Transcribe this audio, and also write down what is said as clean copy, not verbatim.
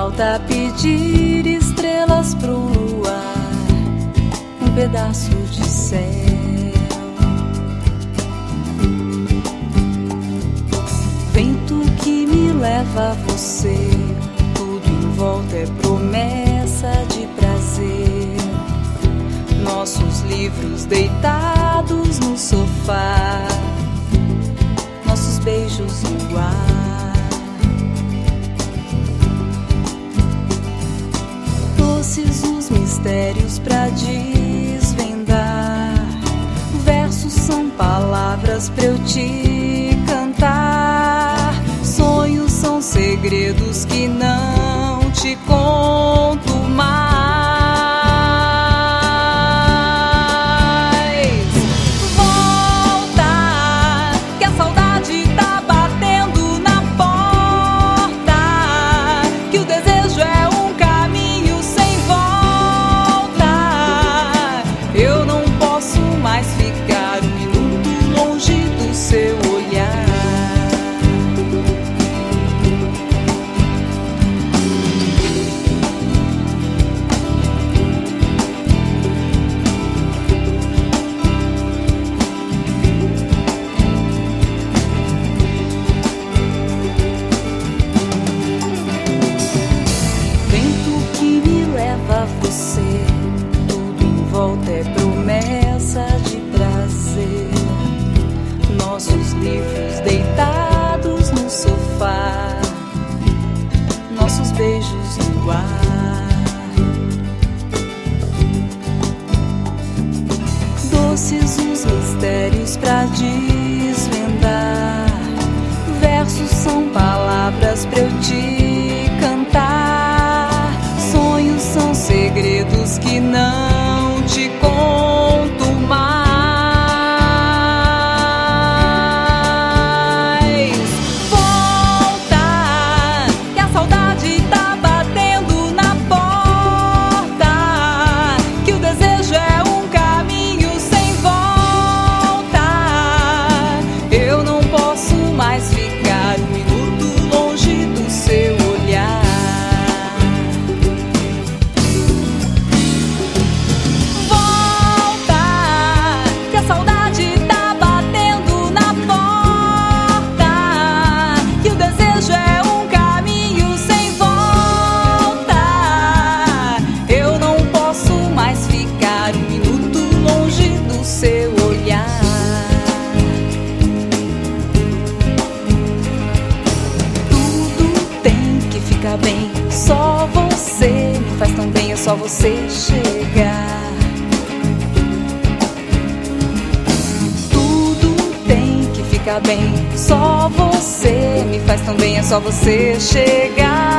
falta pedir estrelas pro luar, um pedaço de céu. Vento que me leva a você, tudo em volta é promessa de prazer. Nossos livros deitados no sofá, nossos beijos no ar. Doces os mistérios pra desvendar, versos são palavras pra eu te cantar. Sonhos são segredos que não te conto mais. Você, tudo em volta é promessa de prazer. Nossos livros deitados no sofá, nossos beijos no ar. Doces os mistérios pra desvendar, versos são palavras pra eu te cantar. Sonhos são segredos que não te conto mais. Volta, que a saudade tá batendo na porta, que o desejo é um caminho sem volta. Eu não posso mais ficar um minuto longe do seu olhar. Bem, só você me faz tão bem, é só você chegar. Tudo tem que ficar bem, só você me faz tão bem, é só você chegar.